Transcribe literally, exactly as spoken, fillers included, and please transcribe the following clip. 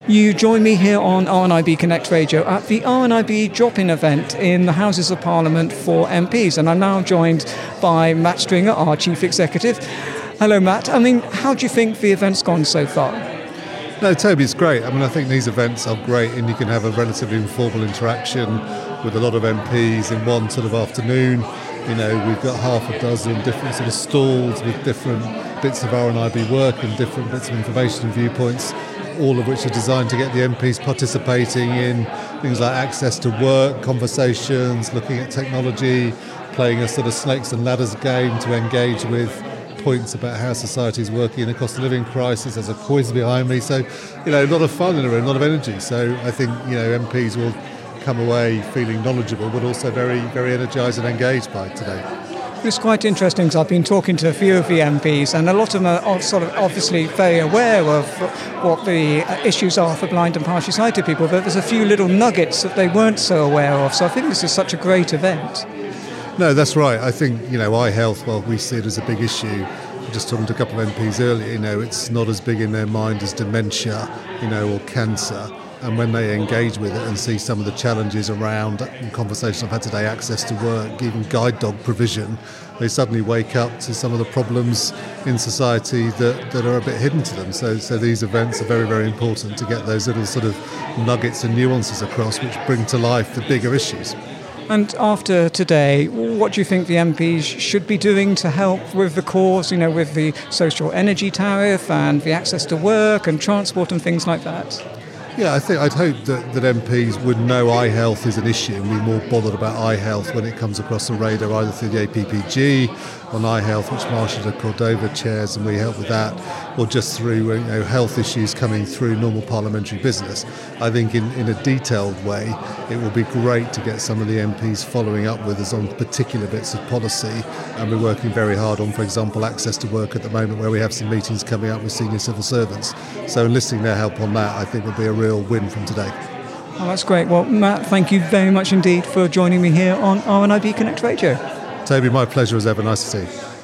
You join me here on R N I B Connect Radio at the R N I B drop-in event in the Houses of Parliament for M Ps, and I'm now joined by Matt Stringer, our Chief Executive. Hello, Matt. I mean, how do you think the event's gone so far? No, Toby, it's great. I mean, I think these events are great, and you can have a relatively informal interaction with a lot of M Ps in one sort of afternoon. You know, we've got half a dozen different sort of stalls with different bits of R N I B work and different bits of information and viewpoints, all of which are designed to get the M Ps participating in things like access to work, conversations, looking at technology, playing a sort of snakes and ladders game to engage with points about how society is working in a cost of living crisis. There's a quiz behind me, so you know, a lot of fun in a room, a lot of energy. So I think you know M Ps will come away feeling knowledgeable, but also very, very energised and engaged by today. It's quite interesting because I've been talking to a few of the M Ps, and a lot of them are sort of obviously very aware of what the issues are for blind and partially sighted people, but there's a few little nuggets that they weren't so aware of. So I think this is such a great event. No, that's right. I think, you know, eye health, well, we see it as a big issue. Just talking to a couple of M Ps earlier, you know, it's not as big in their mind as dementia, you know, or cancer. And when they engage with it and see some of the challenges around, in conversations I've had today, access to work, even guide dog provision, they suddenly wake up to some of the problems in society that, that are a bit hidden to them. So, so these events are very, very important to get those little sort of nuggets and nuances across, which bring to life the bigger issues. And after today, what do you think the M Ps should be doing to help with the cause, you know, with the social energy tariff and the access to work and transport and things like that? Yeah, I think I'd hope that, that M Ps would know eye health is an issue and be more bothered about eye health when it comes across the radar, either through the A P P G on eye health, which Marsha de Cordova chairs, and we help with that, or just through you know, health issues coming through normal parliamentary business. I think in, in a detailed way, it will be great to get some of the M Ps following up with us on particular bits of policy, and we're working very hard on, for example, access to work at the moment, where we have some meetings coming up with senior civil servants. So enlisting their help on that, I think, will be a real win from today. Oh, that's great. Well, Matt, thank you very much indeed for joining me here on R N I B Connect Radio. Toby, my pleasure as ever. Nice to see you.